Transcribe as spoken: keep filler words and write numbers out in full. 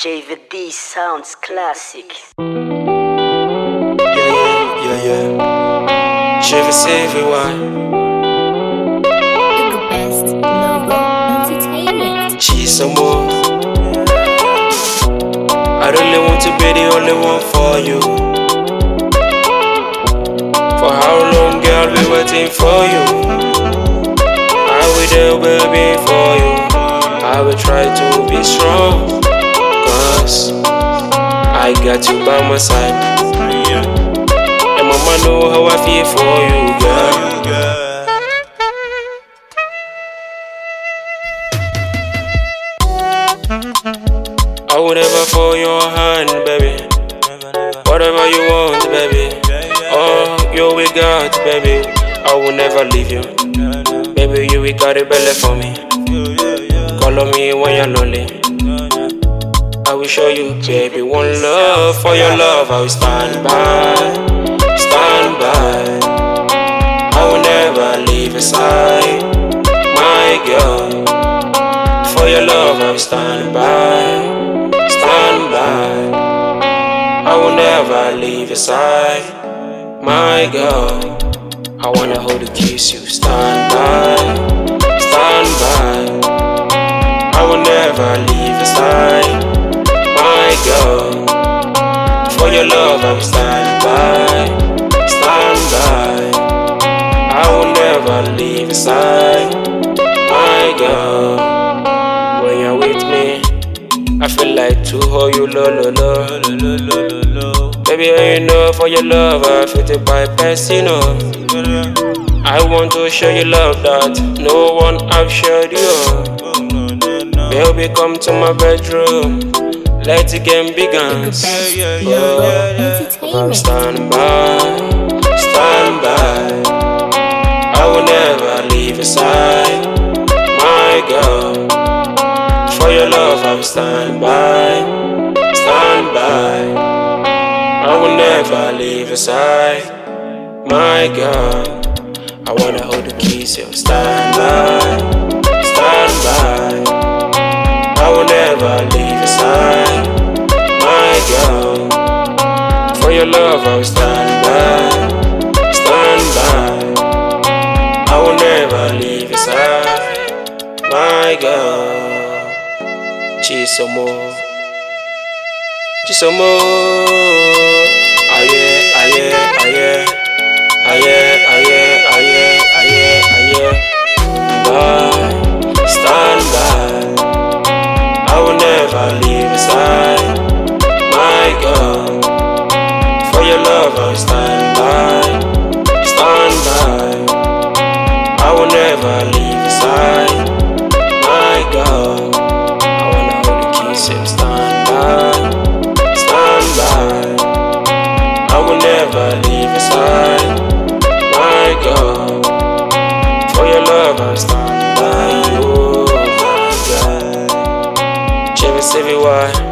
J V D sounds classic. Yeah, yeah, yeah, yeah. J V C everyone. The best logo entertainment. She's some more. I really want to be the only one for you. For how long, girl, we waiting for you? I will there, baby, for you. I will try to be strong, cause I got you by my side. And mama know how I feel for you, girl. I would never fall your hand, baby. Whatever you want, baby. Oh, you we got, baby. I will never leave you. Baby, you we got a belly for me. Call on me when you're lonely. I will show you, baby, one love. For your love, I will stand by. Stand by. I will never leave your side, my girl. For your love, I will stand by. Stand by. I will never leave your side, my girl. I wanna hold you, kiss you. Stand by. Stand by. I will never leave your side, my girl. For your love, I will stand by. Stand by. I will never leave your side, my girl. When you're with me, I feel like to hold you, lo lo lo. Baby, you know, for your love, I feel to bypass, you know. I want to show you love that no one have showed you. Baby, come to my bedroom, let it get begin. Oh, stand by, stand by. I will never leave your side, my girl. For your love, I will stand by, stand by. I will never leave your side, my girl. I wanna hold you, kiss you. Stand by, stand by. I will never leave your side, my girl. For your love, I will stand by, stand by. I will never leave your side, my girl. Chisomo, Chisomo, aye, aye, aye, aye, aye, aye, aye, aye. By, stand by. I will never leave your side, my girl. For your love, I will stand by, stand by. I will never leave your side, my girl. I wanna hold you, kiss you. Stand by, stand by. I will never leave your side, my girl. For your love, I will stand by you, my girl. J V C V Y.